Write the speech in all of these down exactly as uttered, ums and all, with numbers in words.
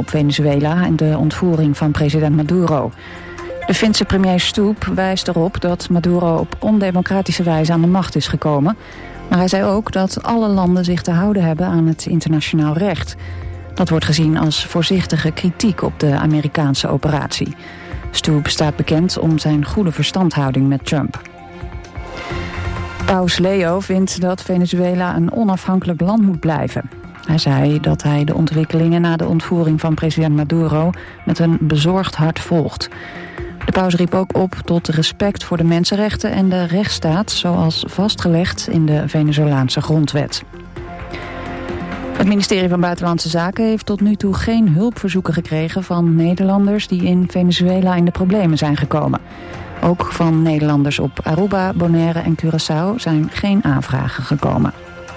op Venezuela en de ontvoering van president Maduro. De Finse premier Stubb wijst erop dat Maduro op ondemocratische wijze aan de macht is gekomen. Maar hij zei ook dat alle landen zich te houden hebben aan het internationaal recht. Dat wordt gezien als voorzichtige kritiek op de Amerikaanse operatie. Stubb staat bekend om zijn goede verstandhouding met Trump. Paus Leo vindt dat Venezuela een onafhankelijk land moet blijven. Hij zei dat hij de ontwikkelingen na de ontvoering van president Maduro met een bezorgd hart volgt. De paus riep ook op tot respect voor de mensenrechten en de rechtsstaat, zoals vastgelegd in de Venezolaanse grondwet. Het ministerie van Buitenlandse Zaken heeft tot nu toe geen hulpverzoeken gekregen van Nederlanders die in Venezuela in de problemen zijn gekomen. Ook van Nederlanders op Aruba, Bonaire en Curaçao zijn geen aanvragen gekomen.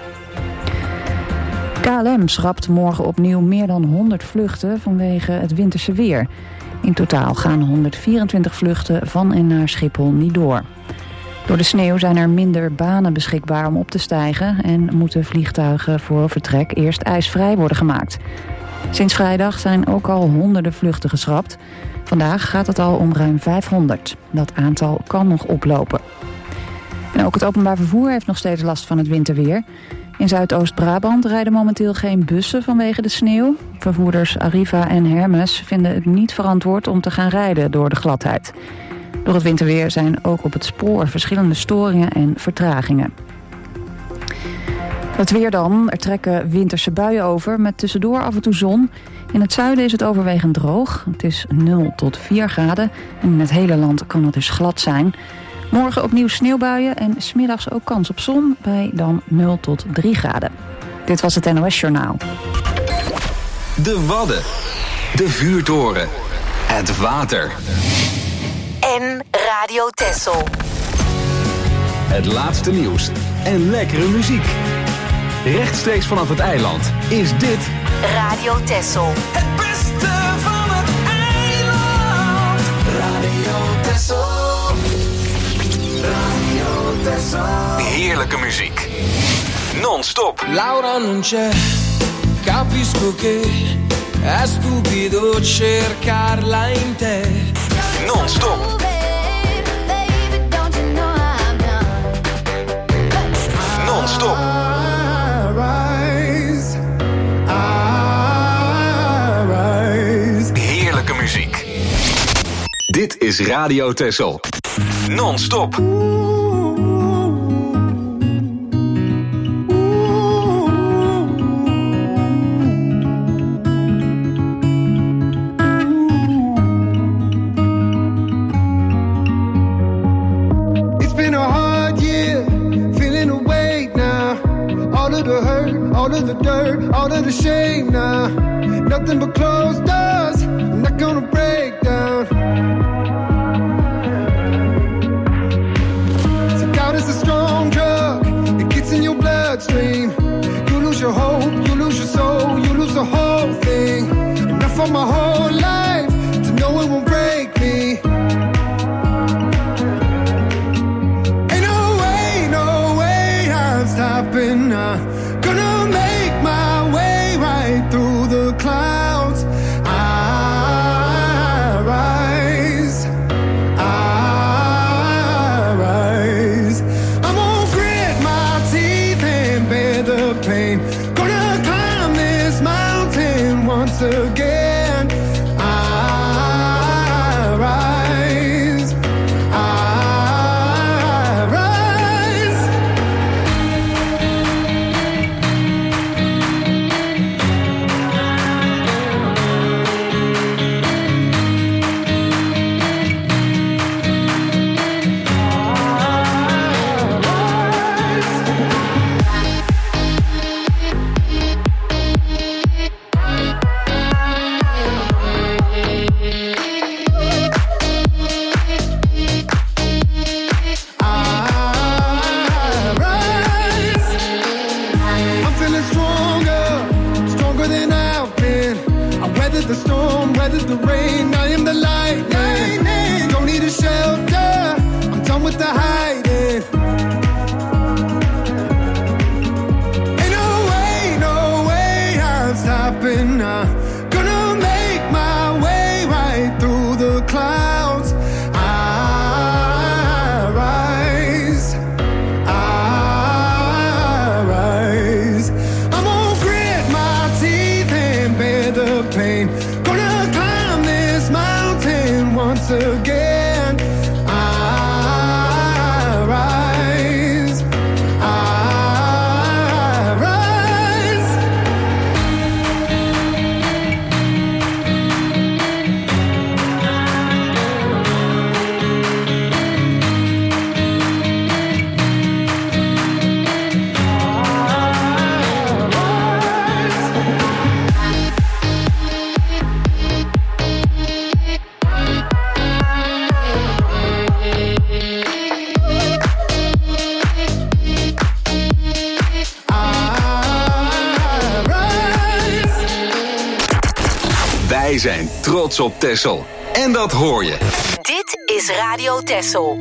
K L M schrapt morgen opnieuw meer dan honderd vluchten vanwege het winterse weer. In totaal gaan honderdvierentwintig vluchten van en naar Schiphol niet door. Door de sneeuw zijn er minder banen beschikbaar om op te stijgen en moeten vliegtuigen voor vertrek eerst ijsvrij worden gemaakt. Sinds vrijdag zijn ook al honderden vluchten geschrapt. Vandaag gaat het al om ruim vijfhonderd. Dat aantal kan nog oplopen. En ook het openbaar vervoer heeft nog steeds last van het winterweer. In Zuidoost-Brabant rijden momenteel geen bussen vanwege de sneeuw. Vervoerders Arriva en Hermes vinden het niet verantwoord om te gaan rijden door de gladheid. Door het winterweer zijn ook op het spoor verschillende storingen en vertragingen. Het weer dan. Er trekken winterse buien over met tussendoor af en toe zon. In het zuiden is het overwegend droog. Het is nul tot vier graden. En in het hele land kan het dus glad zijn. Morgen opnieuw sneeuwbuien en 's middags ook kans op zon bij dan nul tot drie graden. Dit was het N O S Journaal. De Wadden. De vuurtoren. Het water. En Radio Texel. Het laatste nieuws en lekkere muziek. Rechtstreeks vanaf het eiland is dit Radio Texel. Het beste van het eiland. Radio Texel. Radio Texel. Heerlijke muziek. Non-stop. Laura non c'è, capisco che è stupido cercarla in te. Non-stop. Non-stop. Heerlijke muziek. Dit is Radio Texel. Non-stop. All of the dirt, all of the shame now. Nothing but closed doors. I'm not gonna break down. So doubt is a strong drug. It gets in your bloodstream. You lose your hope, you lose your soul, you lose the whole thing. Enough for my whole life to know it won't break me. Ain't no way, no way I'm stopping now. Through the clouds, I rise, I rise. I'm gonna grit my teeth and bear the pain. Gonna climb this mountain once again. I rise, I rise. The storm, weather the rain, I am the lightning. Don't need a shelter, I'm done with the hiding. Ain't no way, no way I'm stopping now. Gonna make rain. Gonna climb this mountain once again. I rise, I rise. Wij zijn trots op Texel. En dat hoor je. Dit is Radio Texel.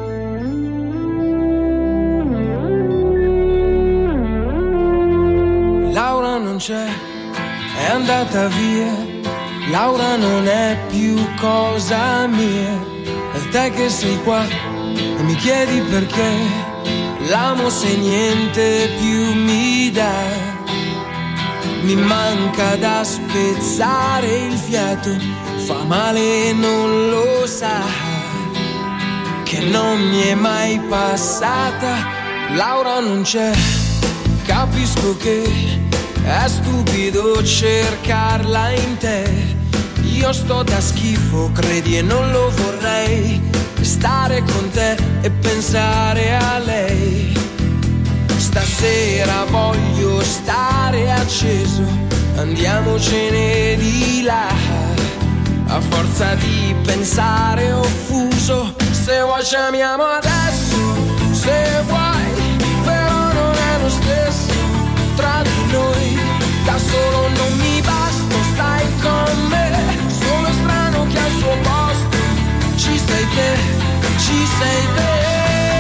Laura non c'è, è andata via. Laura non è più cosa mia. E te che sei qua e mi chiedi perché. L'amo se niente più mi dà. Mi manca da spezzare il fiato, fa male e non lo sa, che non mi è mai passata. Laura non c'è, capisco che è stupido cercarla in te. Io sto da schifo, credi e non lo vorrei, stare con te e pensare a lei. Stasera voglio stare acceso, andiamocene di là. A forza di pensare offuso, se vuoi chiamiamo adesso, se vuoi, però non è lo stesso tra di noi. Da solo non mi basta, stai con me, sono strano che al suo posto ci sei te, ci sei te.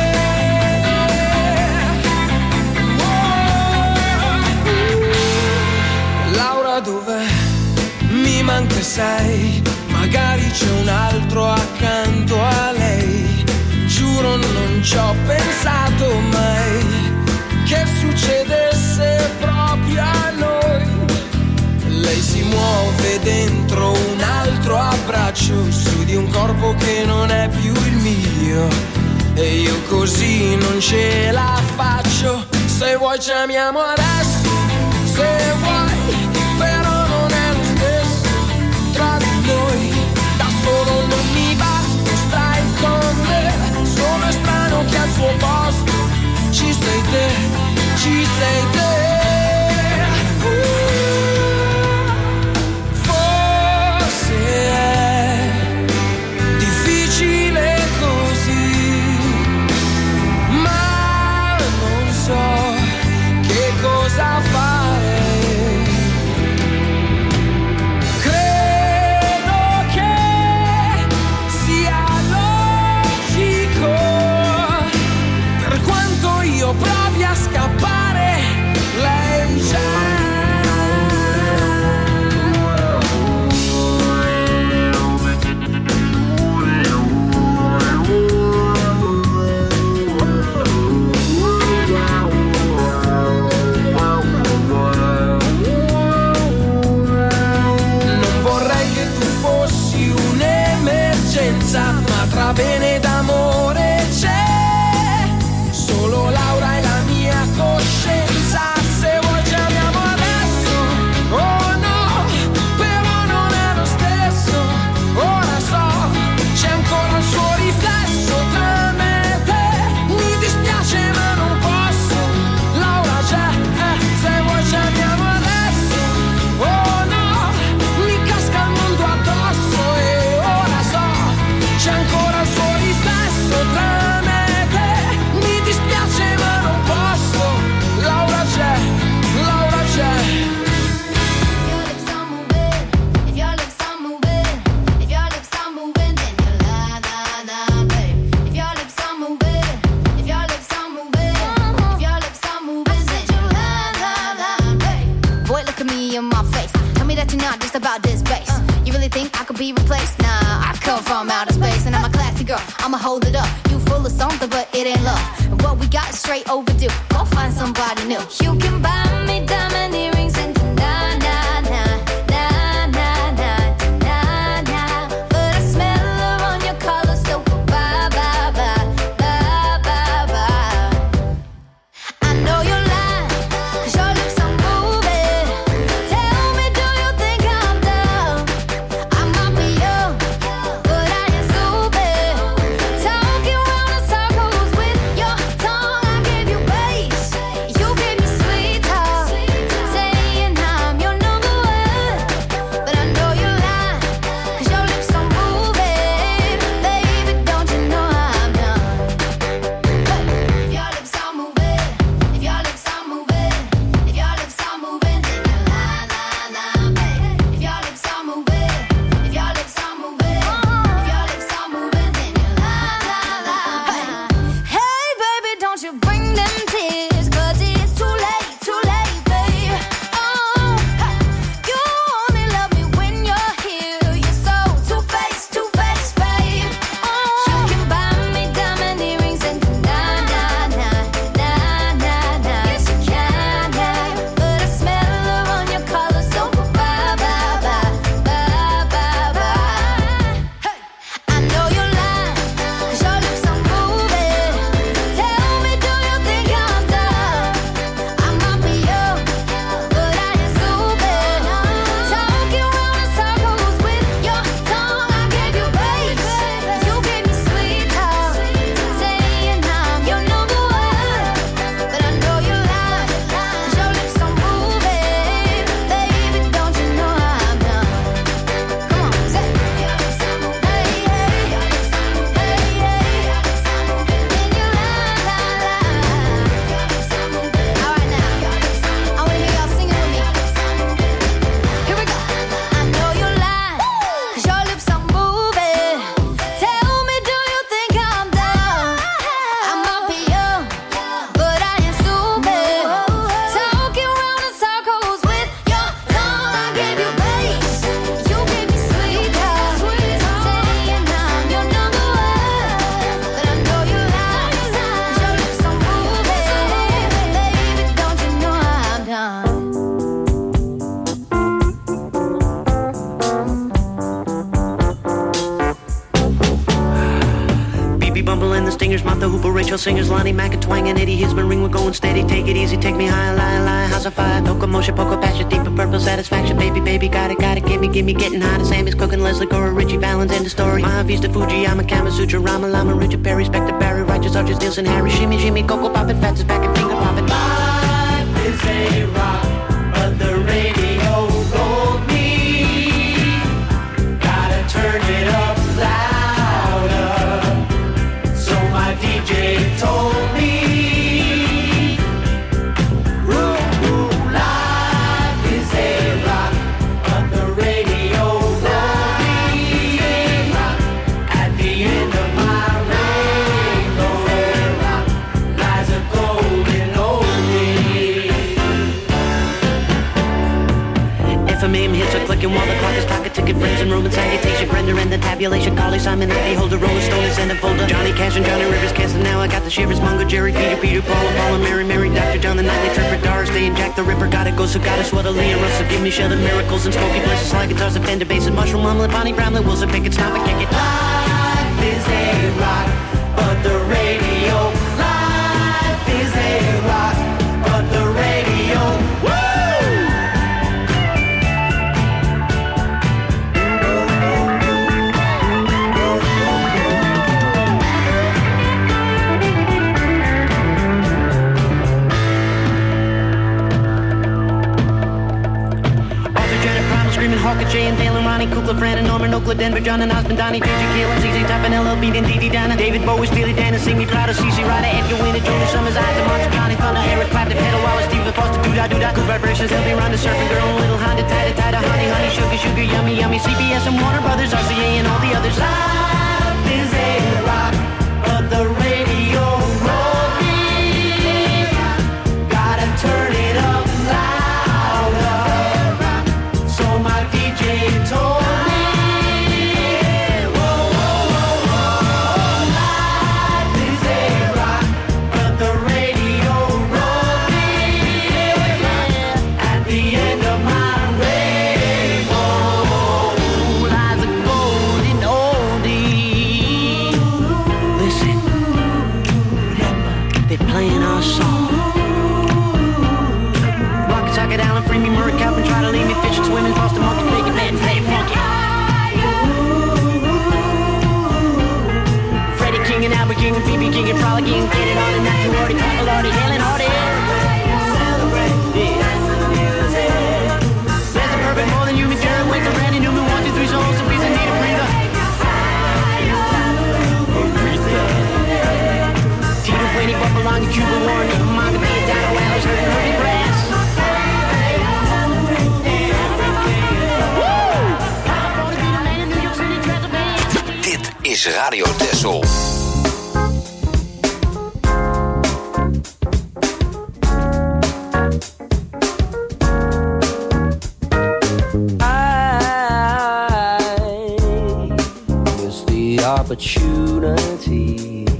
Dov'è? Mi manca sei, magari c'è un altro accanto a lei. Giuro non ci ho pensato mai che succedesse proprio a noi. Lei si muove dentro un altro abbraccio, su di un corpo che non è più il mio, e io così non ce la faccio. Se vuoi chiamiamo adesso, se vuoi, però non è lo stesso tra di noi. Da solo non mi basta, stai con me, sono strano che al suo posto ci sei te, ci sei te. uh, Forse è difficile così, ma non so che cosa fare. Provi a scappare, lei c'è. Non vorrei che tu fossi un'emergenza, ma tra bene ed amore c'è solo Laura e la mia coscienza. Se vuoi chiamiamo adesso, oh no, però non è lo stesso. Ora so, c'è ancora il suo riflesso tra me e te. Mi dispiace ma non posso, Laura c'è, eh, se vuoi chiamiamo adesso, oh no, mi casca il mondo addosso. E ora so, c'è ancora il suo riflesso tra me e te. Mi dispiace ma non posso, Laura c'è, Laura c'è. If your lips are moving, if your lips are moving, then you're la la la, babe. If your lips are moving, if your lips are moving, if your lips are moving, then you're la la la, babe. Boy, look at me in my face. Tell me that you're not just about this bass. You really think I could be replaced? Nah, I come from outer space and I'm a classy girl. I'ma hold it up. You full of something, but it ain't love. And what we got is straight overdue. Go find somebody new. You can buy me diamond earrings and na na na na na Stingers, Martha Hooper, Rachel Singers, Lonnie Mac, and Twang, and Eddie Hisman. Ring, we're going steady. Take it easy, take me high, lie, lie. House of fire, Toka Motion, Poco Passion, deeper purple satisfaction. Baby, baby, got it, got it. Gimme, gimme, getting hot. Sammy's cooking, Leslie Cora, Richie Valens, end of story. Mahavista, Fuji, I'm a Kama Sutra, Rama Lama, Richard Perry, Spectre Barry, Righteous Arches, Nielsen, Harry, Shimmy, Shimmy, Coco Poppin', Fats is back and finger poppin'. Life is a rock, but the radio rolled me. Gotta turn it up louder. So my D J told me, ooh, ooh, life is a rock, but the radio rolled me. At the end of my rainbow lies a golden oldie. F M M hits are clicking while the clock is pocket ticket friends and Roman salutation, Brenda and the tabulation, Carly Simon, Abby Holder, Rolling Stone, and send a folder. Johnny Cash and Johnny Rivers canceling now. I got the shivers, Mungo, Jerry, Peter, Peter, Paul, and Paul, and Mary, Mary, Doctor John, the Nightly Tripper, Doris Day, and Jack the Ripper. Gotta go, so gotta sweat a Leah Russell, give me Sheldon, Miracles, and Smokey Blessings, slide guitars, and Fender basses, Mushroom Omelet, Bonnie Bramlett, Wilson Pickett, Stop and Kick It. Life is a rock, but the radio. Life is a rock, but the radio. Woo! Hawker, Jay and Dale and Ronnie, Kukla, Fran and Norman, Oakland, Denver, John and Osmond, Donnie, J J, Caleb, Z Z Top and L L Beat and D D Donna, David Bowie, Steely Dan and Sing Me Proud of C C Ryder, Edgar Winter, Jonas Summers, Isaac, Monster, Johnny Thunder, Eric Clapton, Pedal Wallace, Stephen Foster, Doo-Dah, Doo-Dah, Good Vibrations, He'll Be Ronda, Surfing Girl, Little Honda, Tida, Tida, Honey, Honey, Sugar, Sugar, Yummy, Yummy, C B S and Warner Brothers, R C A and all the others. Life is a rock, but the radio rolled me. Gotta turn it up louder. So my D J told me, whoa, whoa, whoa, whoa. Life is a rock, but the radio rolled me. At the end of my rainbow lies a golden oldie. Listen, remember, they're playing our song. Rock it, sock it, Allen, free me, Murray, Calvin, try to leave me, fishing, swimming, Boston, monkey, make it, man, play funky. Freddie King and Albert King and B B King and Frolicking, get it on and not too hardy, Papa Lordy, Helen Hardy. Celebrate this music. There's a perfect more than human, Jerry Winkler, Randy Newman, one, two, three, souls, some pizza, need a breather. Tito Queenie, Bubba Long, Cuba Warren, Nick Manga, Mia Dino, Alice, Herbie, Herbie Brass. Dit is Radio Texel. I miss the opportunity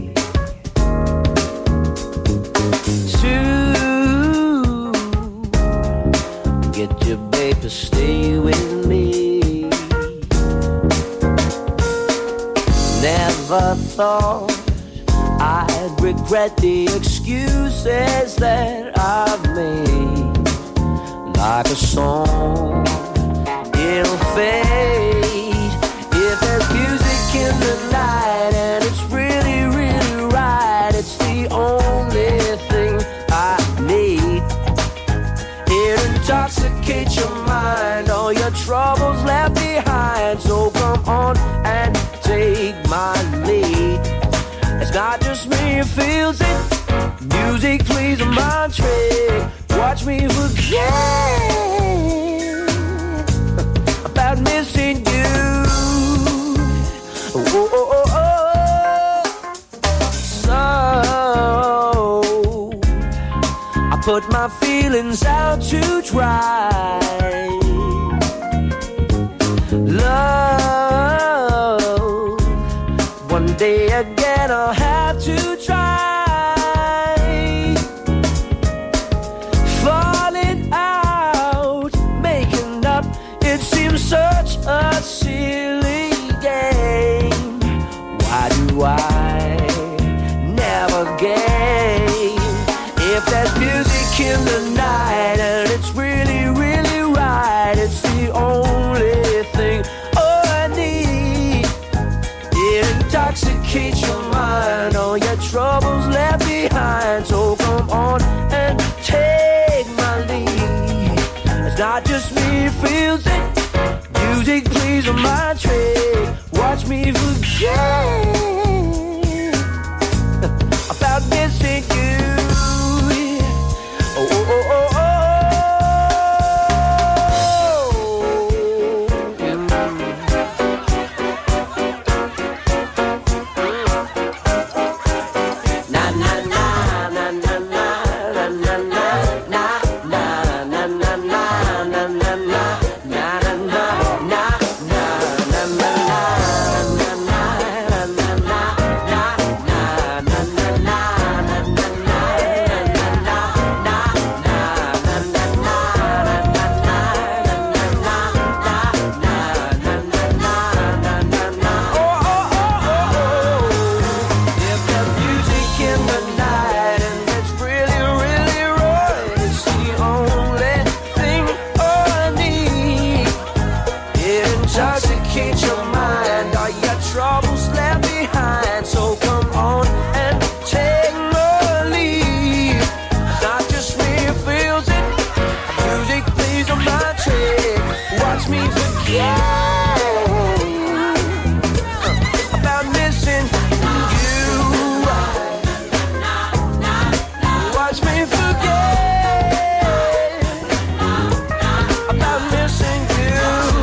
to get your babe to stay with me. Never thought I'd regret the excuses that I've made. Like a song, it'll fade. If there's music in the night and it's really, really right, it's the only thing I need. It intoxicates your mind, all your troubles left behind. So come on and take my lead. It's not just me who feels it. Music plays a mind trick. Watch me forget about missing you. Oh, oh, oh, oh. So I put my feelings out to dry. Love, one day again I'll have to try. Falling out, making up, it seems such a silly game. Why do I in the night, and it's really, really right. It's the only thing I need. It intoxicates your mind, all your troubles left behind. So come on and take my lead. It's not just me who feels it. Music plays on my trick. Watch me forget about missing you. Oh, oh, oh, oh, oh. Na na na na na na na na na na na na na na na na. Intoxicate your mind, all your troubles left behind. So come on and take my lead. It's not just me who feels it. Music plays on my trick. Watch me forget about missing you. Watch me forget about missing you.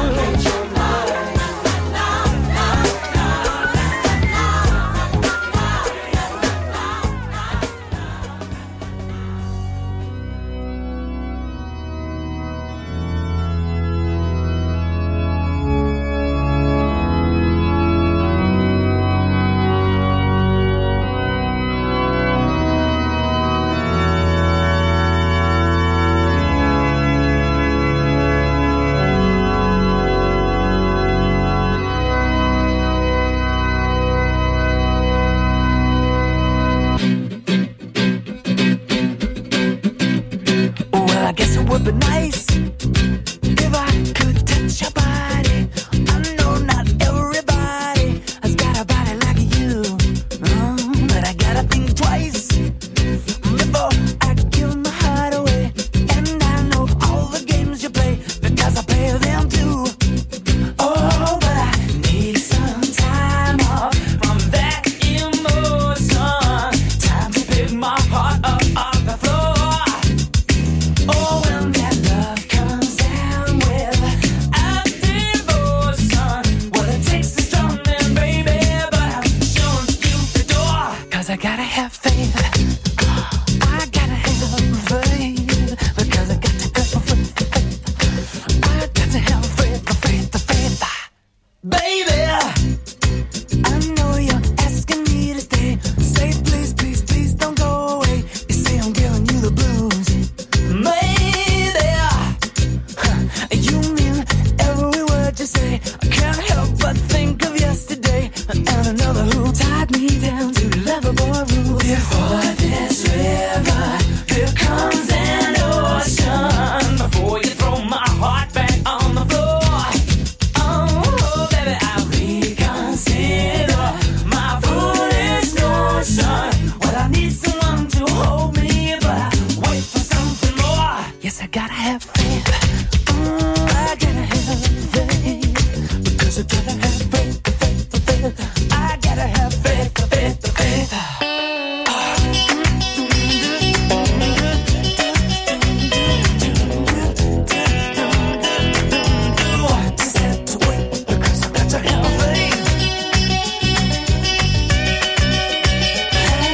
Would be nice if I could touch your body. I know not everybody has got a body like you, oh, but I gotta think twice before I give my heart away. And I know all the games you play because I play them too. Oh, but I need some time off from that emotion. Time to pick my heart up off the floor. Oh, when that love comes down with a devotion, well, it takes a strong man, baby, but I'm showing you the door. Cause I gotta have faith, I gotta have faith, because I got to go for faith. I got to have faith, the faith, the faith, baby. I know you're asking me to stay. Say please, please, please don't go away. You say I'm giving you the blues. Maybe you mean every word you say. I can't help but think of yesterday and another who tied me down to lovable rules. Before this river, here comes an ocean. Before you throw my heart back on the floor, oh baby, I reconsider my foolish notion. Well, I need someone to hold me, but I wait for something more. Yes, I gotta have faith. Mm, I gotta have faith. Because I gotta have faith, the faith, the faith. I gotta have faith, the faith, the faith. Just have to wait because I got to have faith. I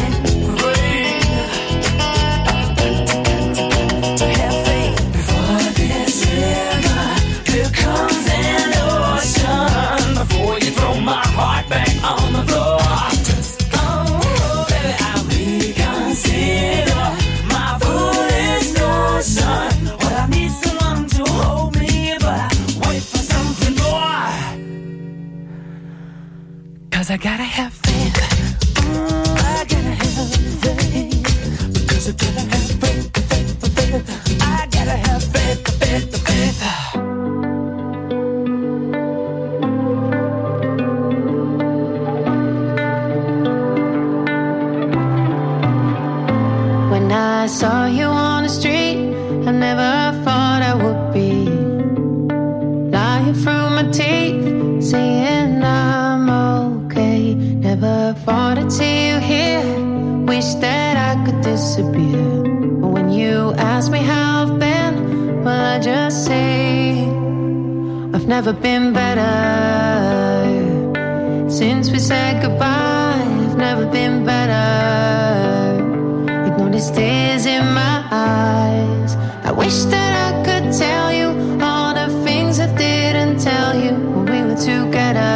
gotta to have faith. Before this river, here comes an ocean. Before you throw my heart back on the floor, just oh baby, I reconsider my foolish notion. Well, I need someone to hold me, but I wait for something more. Cause I gotta have faith. Mm, I gotta have faith. Because I gotta have faith, faith. faith. I gotta have faith, faith, faith. When I saw you on the street, I never thought I would be lying through my teeth, saying I'm okay. Never thought I'd see you here. Wish that I could disappear. But when you ask me how I've been, well, I just say I've never been better. Since we said goodbye, I've never been better. Ignore these tears in my eyes. I wish that I could tell you all the things I didn't tell you when we were together.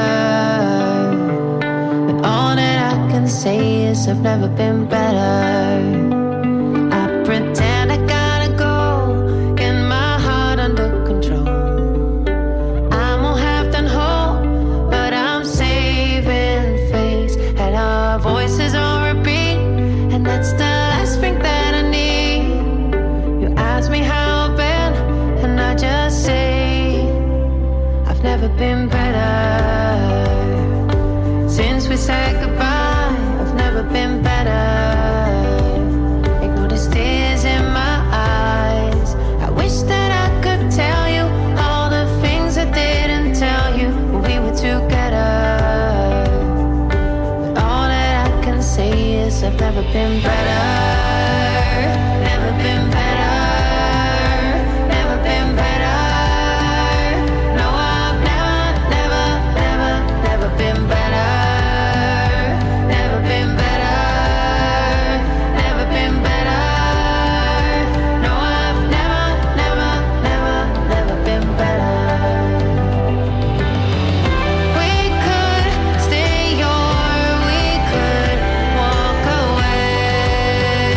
But all that I can say is I've never been better. I pretend I gotta go, get my heart under control. I'm all half done whole, but I'm saving face. Had our voices on repeat, and that's the last thing that I need. You ask me how I've been, and I just say I've never been better. Since we said goodbye, I've never been better. Ignore the tears in my eyes. I wish that I could tell you all the things I didn't tell you when we were together. But all that I can say is I've never been better. Never been better. Never been better. No, I've never, never, never, never been better. Never been better. Never been better. No, I've never, never, never, never been better. We could stay or we could walk away.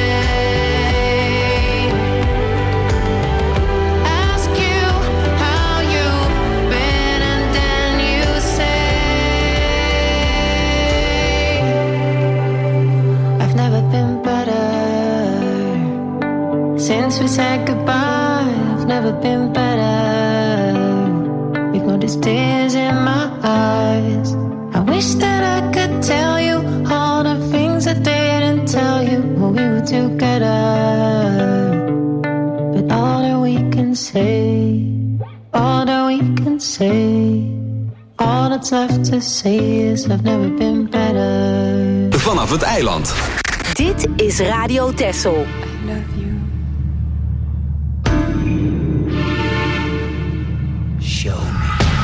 Ask you how you've been and then you say I've never been better. Since we said goodbye, I've never been better. Ignore these tears in my eyes. I wish that I could tell you all the things I didn't tell you when we were together. But all that we can say, all that we can say, all that's left to say is I've never been better. Vanaf het eiland. Dit is Radio Texel. I love you. Show me.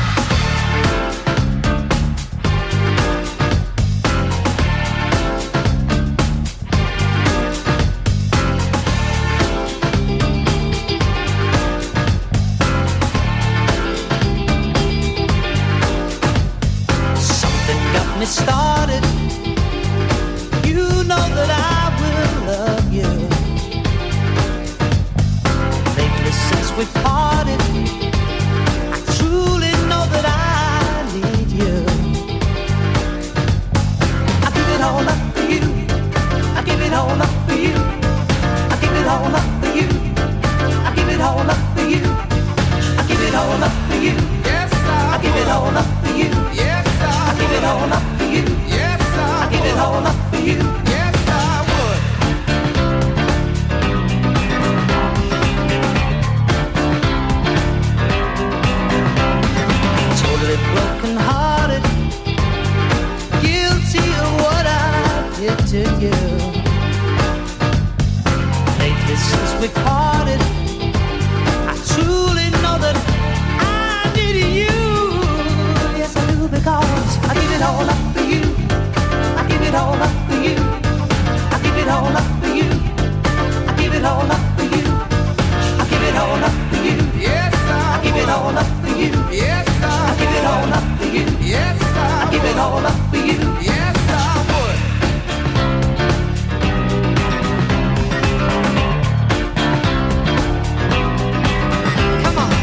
Something got me started. You know that I will love you. Lately since we parted, I truly know that I need you. I give it all up for you. I give it all up for you. I give it all up for you. I give it all up for you. I give it all up for you. Yes, I give it all up for you. Yes, I give it all up for you. Yes, I give it all up for you. Yes, I would. Totally broken hearted, guilty of what I did to you. Lately since we parted, I truly know that I need you. Yes, I do, because I give it all up for you. I give it all up for you. I give it all up for you. I give it all up for you. I give it all up for you. Yes, I give it all up for you. Yes, I give it all up for you. Yes, I give it all up for you. Yes, I would. Come on.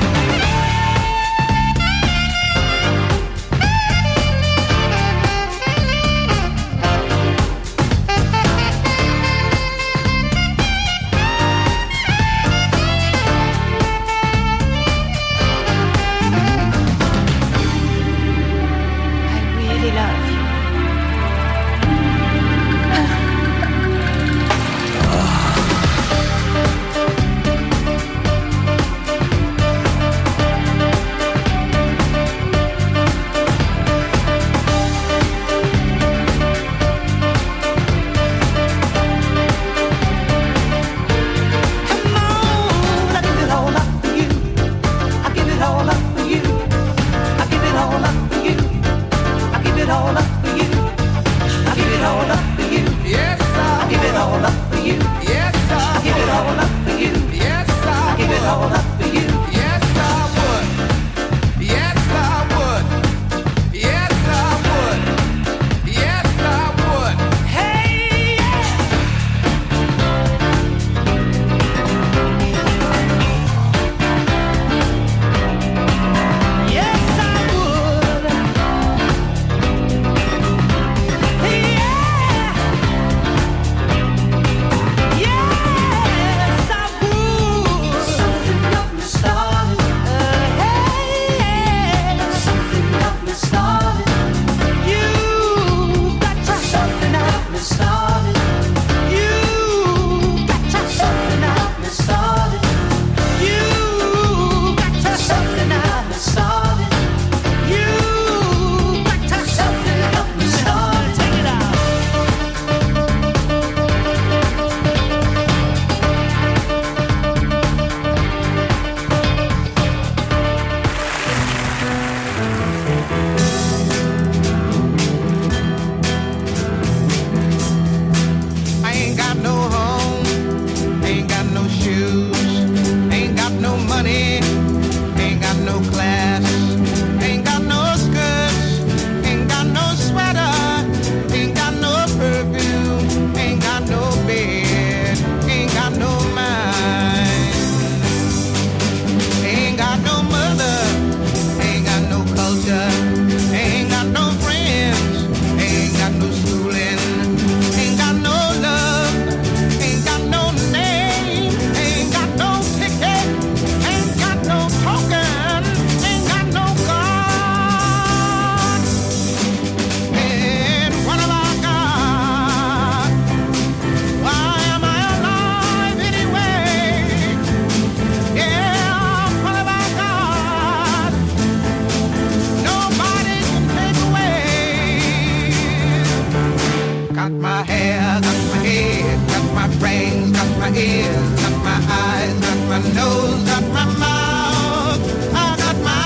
teacher, ain't got no friends, ain't got no schooling, ain't got no love, ain't got no name, ain't got no ticket, ain't got no token, ain't got no God. And what have I got? Why am I alive anyway? Yeah, what have I got? Nobody can take away. Got my hair, got my head, got my brains, got my ears, got my eyes, got my nose, got my mouth. I got my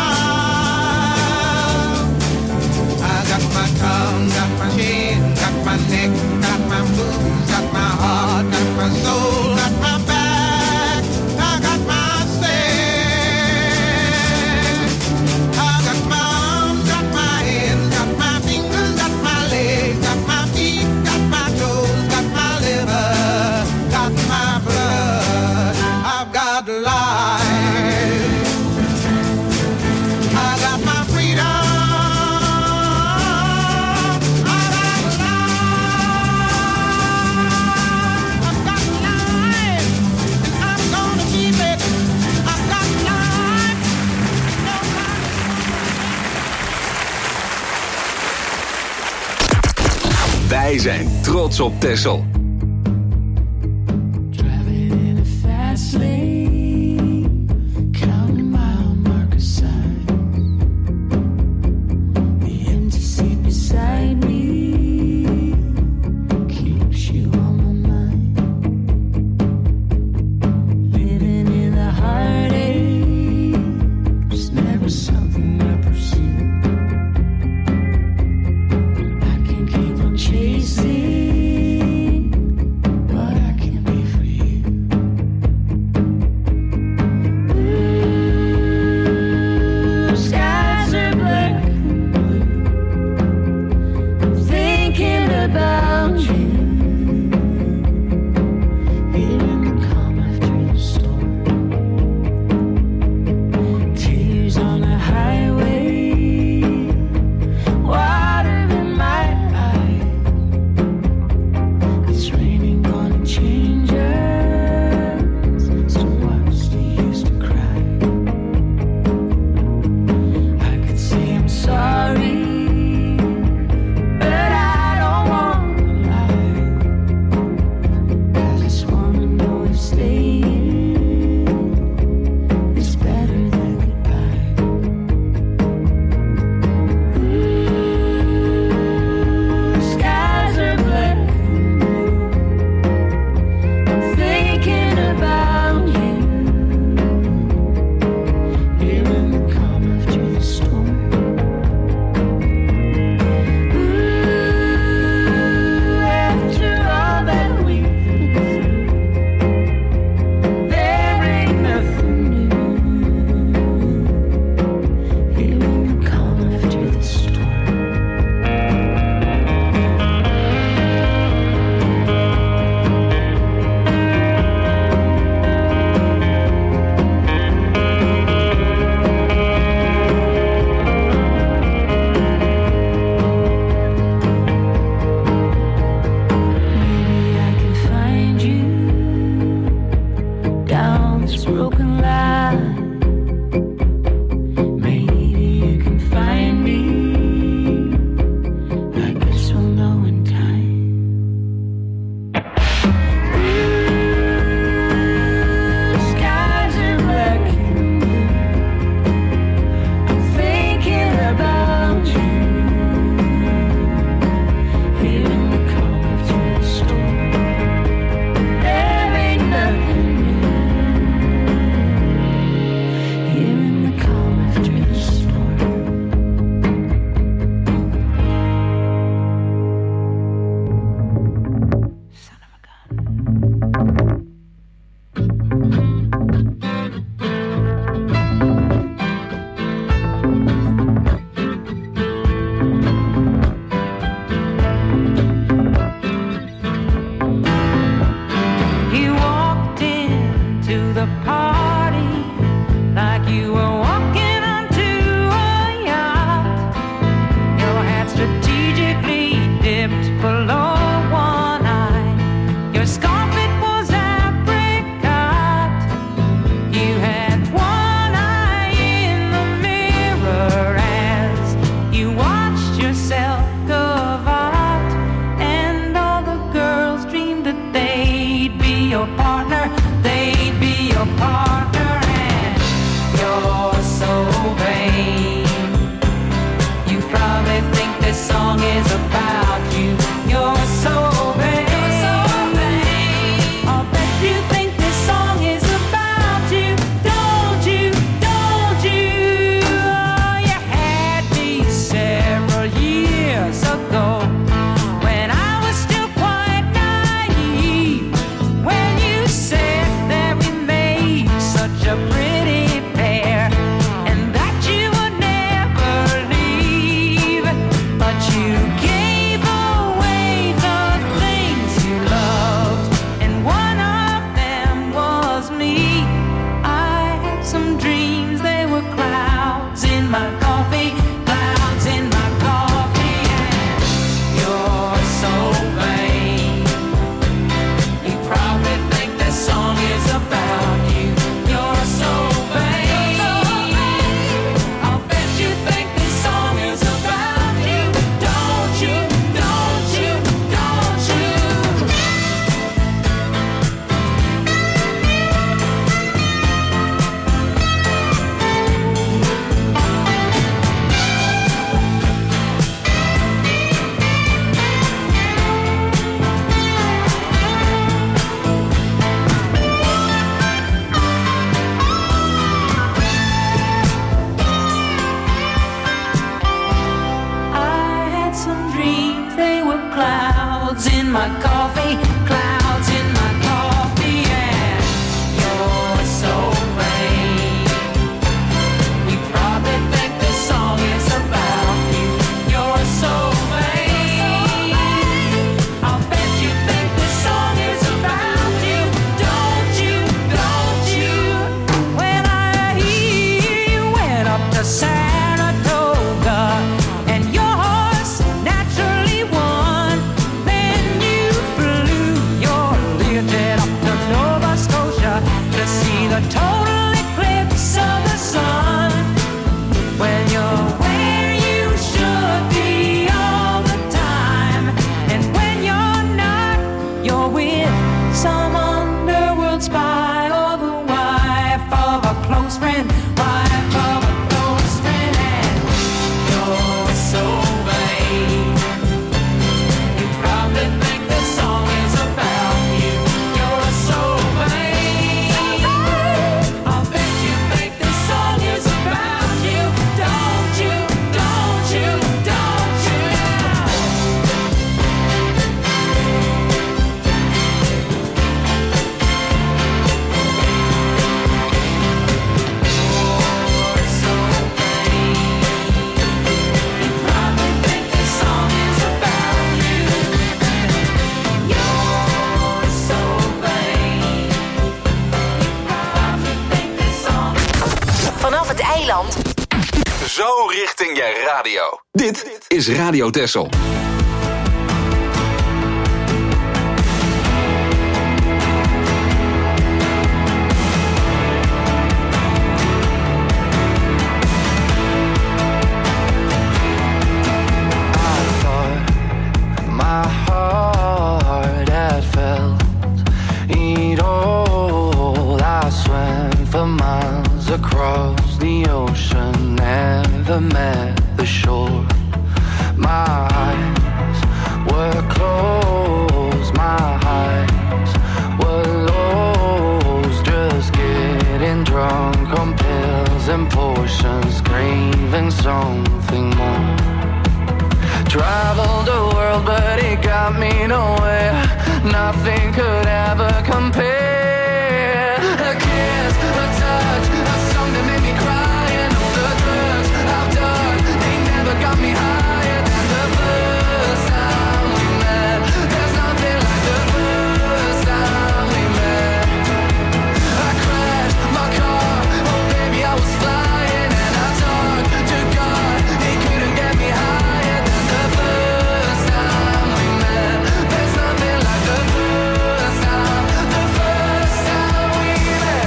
smile. I got my tongue, got my chin, got my neck, got my moves, got my heart, got my soul, got my back. I got my sex. I got my arms, got my hands, got my fingers, got my legs, got my feet, got my toes, got my liver, got my blood. I've got life. I got my freedom. I got life. I've got life, and I'm gonna keep it. I've got life. Wij zijn trots op Texel. Driving in a fast lane, counting mile marker signs. The empty seat beside me keeps you on my mind. Living in the heartache was never something I pursued. I can keep on chasing in my coffee, clouds in my coffee, and you're so vain. You probably think this song is about you. You're so vain. I'll bet you think this song is about you. Don't you, don't you? When I hear you went up to Saratoga and your horse naturally won, then you flew your Learjet up to Nova Scotia to see the total eclipse of the sun. When you're where you should be all the time, and when you're not, you're with some underworld spy or the wife of a close friend, wife of a close friend, and you're so vain. You probably think this song is about you. You're so vain. I'll bet you think this song is about you. Don't you, don't you, don't you? You're so vain. You probably think this song is about you. You're so vain. You probably think this song. Vanaf het eiland Zo richting je radio. Dit is Radio Texel. My heart had felt it all. I swam for miles across the ocean, never met the shore. My eyes were closed, my eyes were lost, just getting drunk on pills and potions, craving something more. Traveled the world, but it got me nowhere. Nothing could ever compare. A kiss, a touch, a song that made me cry, and all the drugs I've done, they never got me higher than the first time we met. There's nothing like the first time we met. I crashed my car, oh baby I was flying, and I talked to God, he couldn't get me higher than the first time we met. There's nothing like the first time, the first time we met.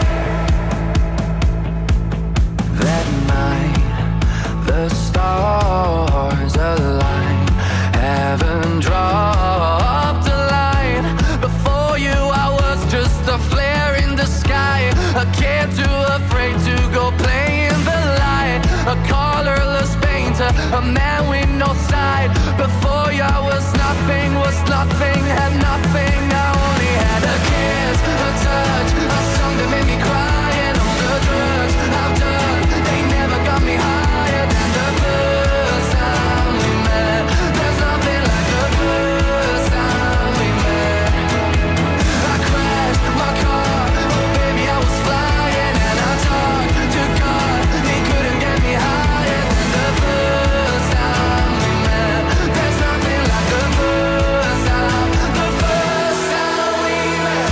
That night, the stars aligned, heaven dropped a line. Before you I was just a flare in the sky, a kid too afraid to go play in the light, a colorless painter, a man with no side. Before you I was nothing, was nothing, had nothing. I only had a kiss, a touch, a song that made me cry, and all the drugs I've done, they never got me higher than the first time we met. There's nothing like the first time we met. I crashed my car, oh baby I was flying, and I talked to God, he couldn't get me higher than the first time we met. There's nothing like the first time, the first time we met.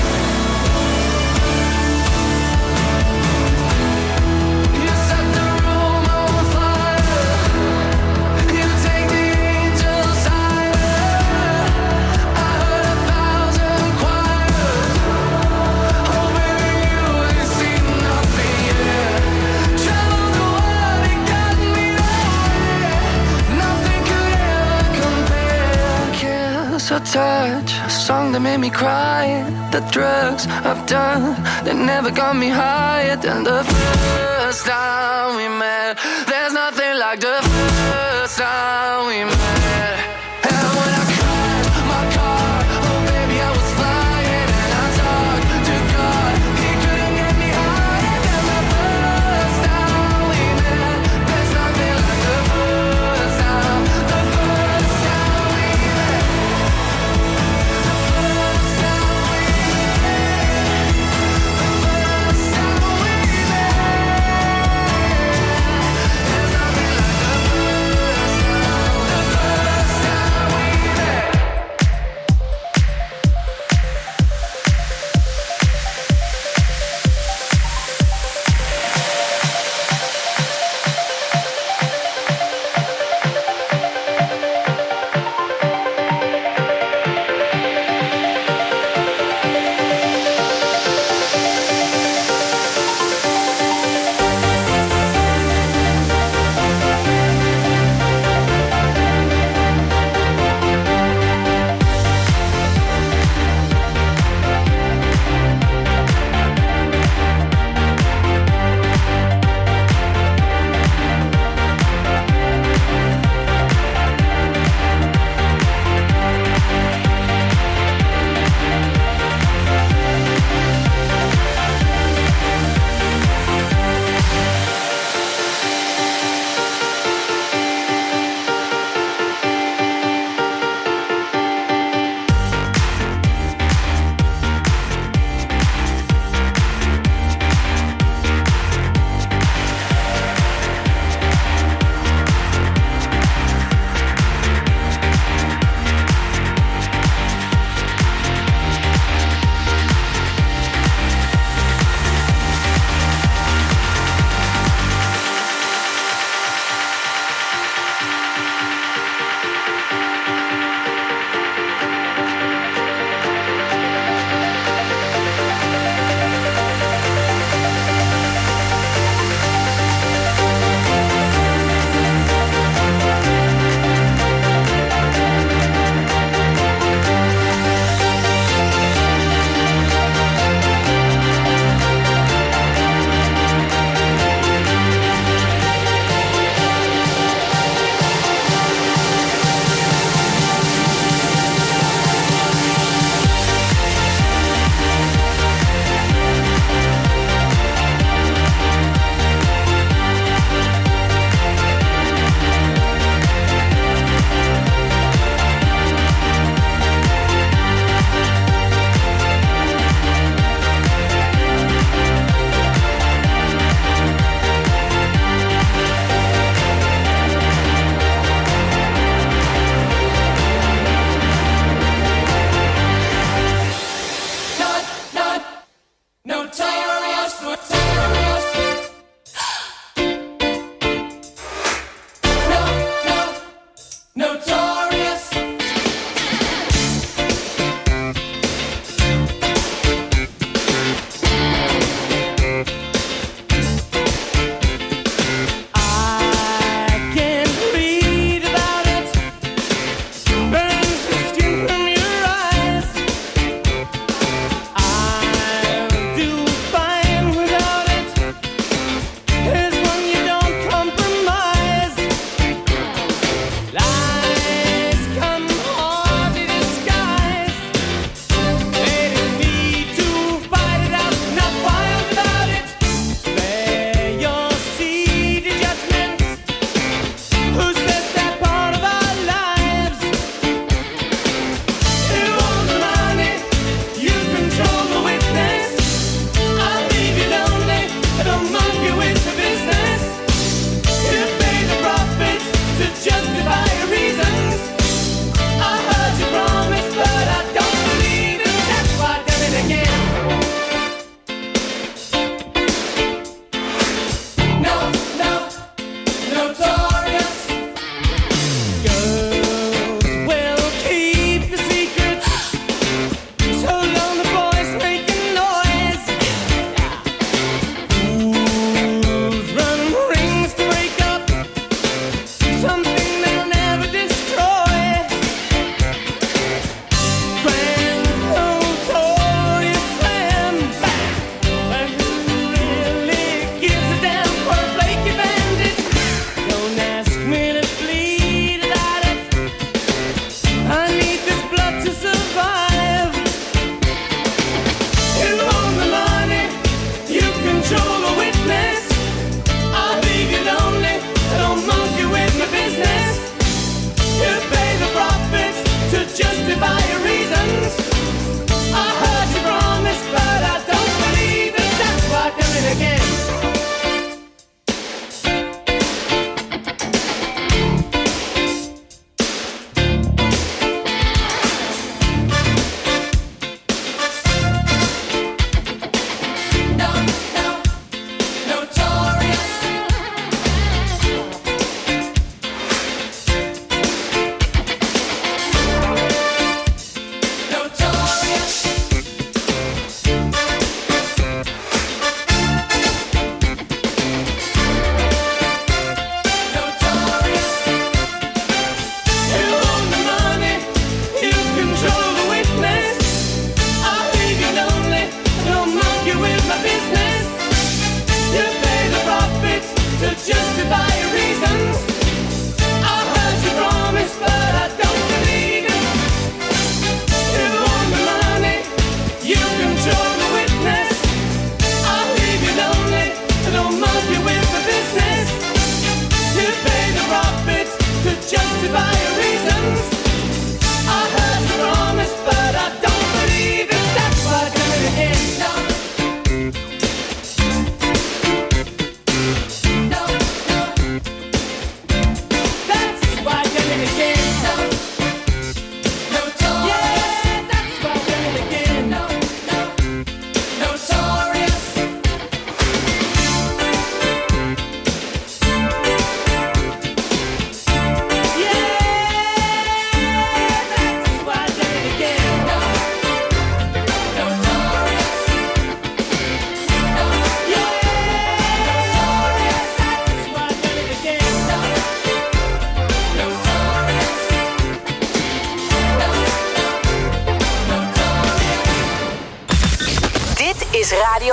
You set the room on fire, you take the angels higher. I heard a thousand choirs, oh baby you ain't seen nothing yet. Traveled the world, it got me nowhere. Nothing could ever compare. Kiss, a touch, a song that made me cry, the drugs I've done, they never got me higher than the first time we met. There's nothing like the first time we met. And when I crashed my car, oh baby I was flying, and I talked to God, he couldn't get me higher than the first time we met. There's nothing like the first time, the first time we met.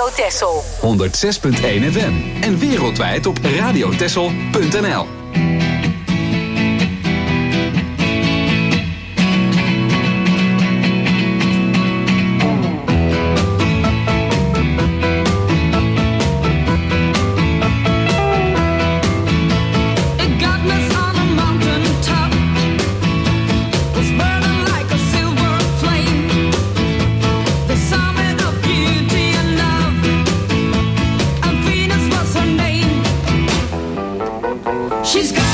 Texel. honderdzes punt één F M. En wereldwijd op radiotexel punt n l. She's got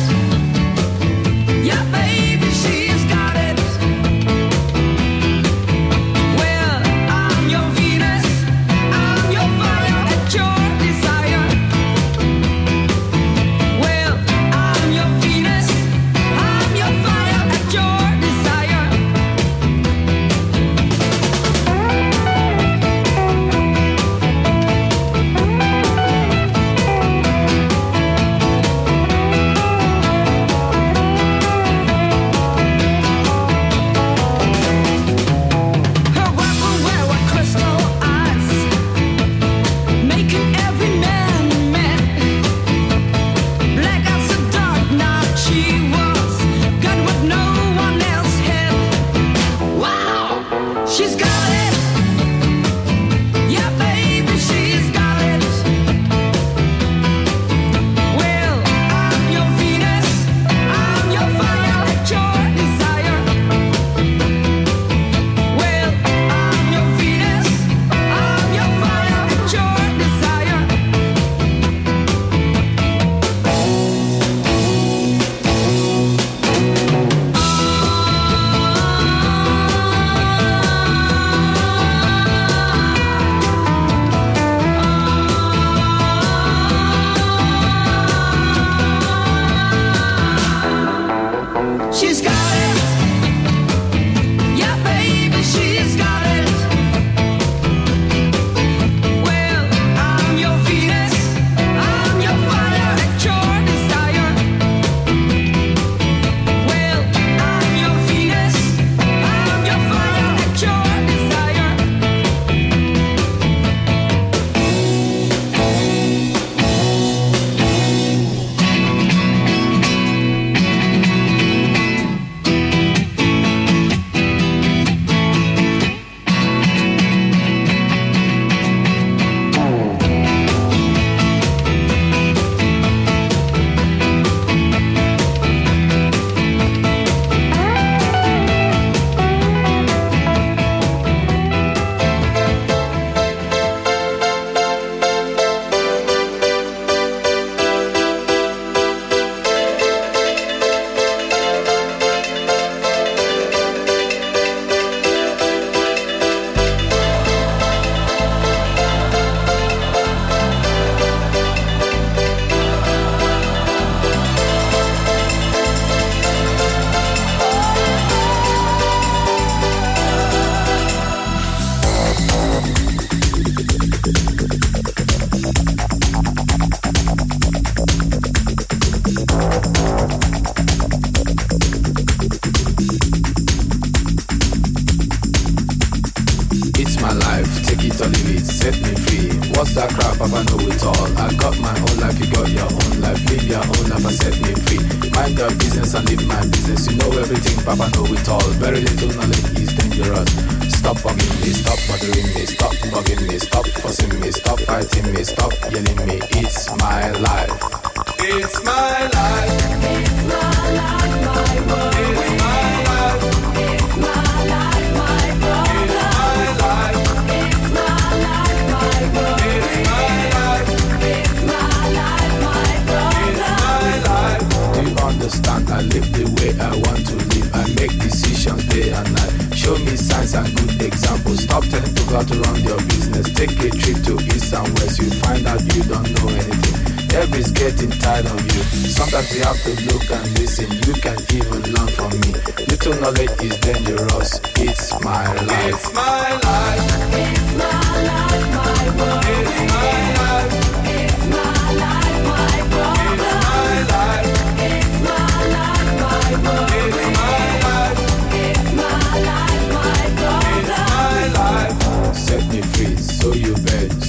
What's that crap? Papa know it all. I got my own life, you got your own life. Live your own life and set me free. Mind your business and live my business. You know everything, Papa know it all. Very little knowledge is dangerous. Stop bugging me, stop bothering me, stop bugging me, stop fussing me, stop fighting me, stop yelling me. It's my life. It's my life. It's my life, my world. It's my life. It's my life, my brother. It's my life. It's my life, my world. It's my life. It's my life, my brother. It's my life. Do you understand? I live the way I want to live. I make decisions day and night. Show me signs and good examples. Stop telling people how to run your business. Take a trip to east and west. You find out you don't know anything. Everybody's getting tired of you. Sometimes you have to look and listen. You can even learn from me. Little knowledge is dangerous. It's my life. It's my life. It's my life, my world. It's my life. It's my life, my brother. It's my life. It's my life, my world. It's my life. It's my life, my brother. It's my life. Set me free, so you bet.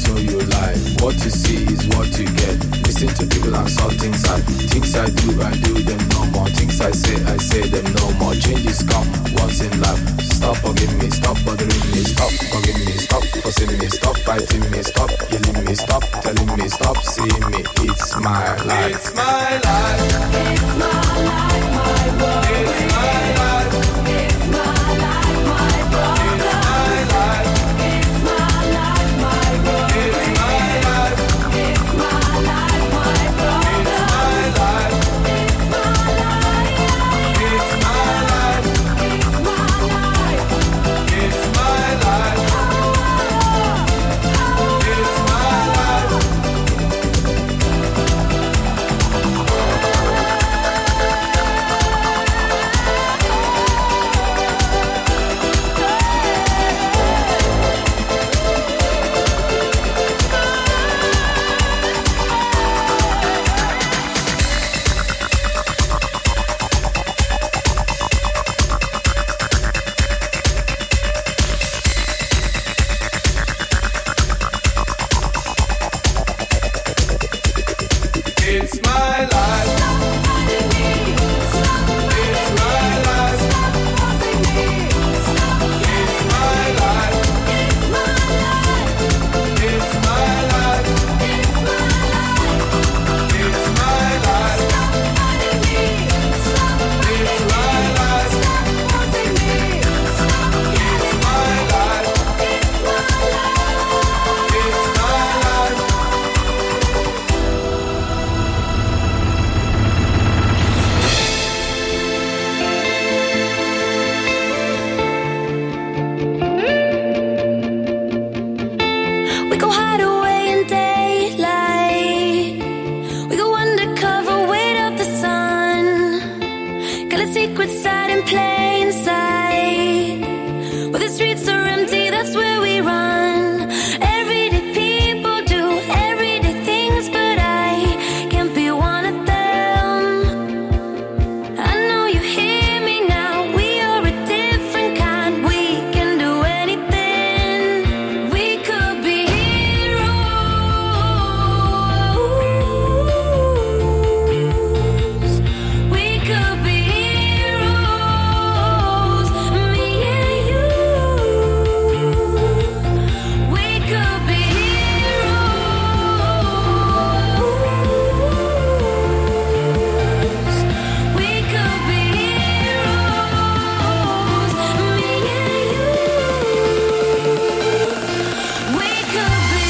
I say, I say them no more. Changes come once in life. Stop forgiving me, stop bothering me, stop forgiving me, stop forcing me, stop fighting me, stop killing me, stop telling me, stop seeing me. It's my life. It's my life. It's my life, my world. It's my life. It's my life, my brother. It's my life. It's my life, my world. It's my life. It's my life, my brother. It's my life. It's my life. It's my life. It's my life. It's my life. It's my life. It's my life. It's my life. It's my life. It's my life. It's my life. It's my life. It's my life. It's my life. It's my life. We go hide away in daylight. We go undercover, wait up the sun. Got a secret side in plain sight. Where the streets are empty, that's where we run. Everyday people do everyday things, but I can't be one of them. I know you hear me now. We are a different kind. We can do anything. We could be heroes. We could be heroes. Me and you. We could be heroes. We could be heroes. Me and you. We could be.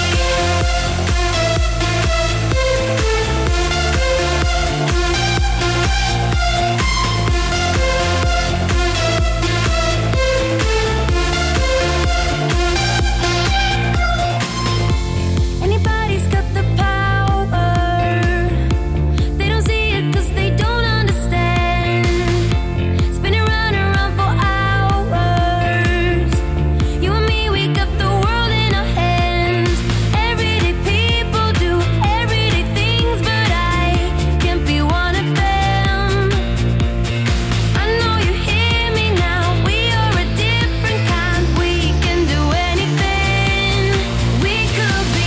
Anybody's got the power. They don't see it 'cause they don't understand. Spinning round and round for hours. You and me, we got the world in our hands. Everyday people do everyday things, but I can't be one of them. I know you hear me now. We are a different kind. We can do anything. We could be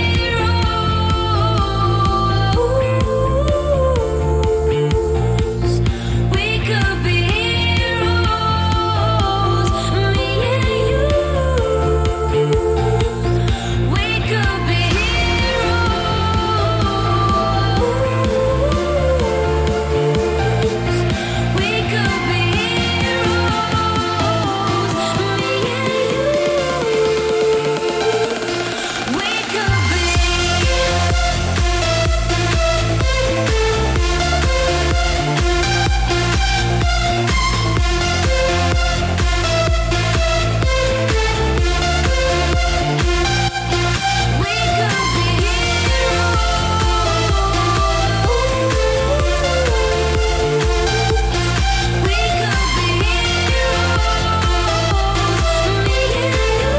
heroes. We could be heroes. Me and you. We could be heroes. We could be heroes. Me and you. We could be. We could be heroes. We could be heroes. Me and you.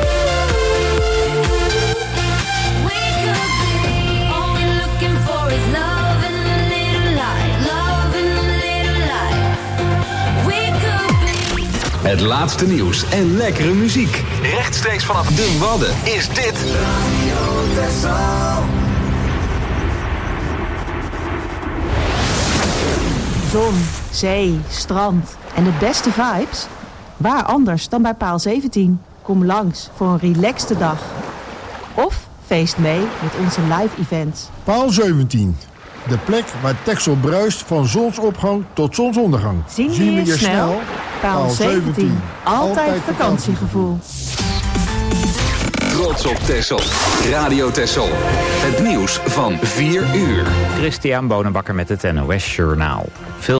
We could be. All we're looking for is love and a little light. Love and a little light. We could be. Het laatste nieuws en lekkere muziek. Rechtstreeks vanaf de Wadden is dit Radio Texel. Zon, zee, strand en de beste vibes? Waar anders dan bij Paal zeventien? Kom langs voor een relaxte dag. Of feest mee met onze live events. Paal zeventien. De plek waar Texel bruist van zonsopgang tot zonsondergang. Zien we je snel? Paal zeventien. Altijd vakantiegevoel. Trots op Texel. Radio Texel. Het nieuws van vier uur. Christian Bonenbakker met het N O S Journaal. Veel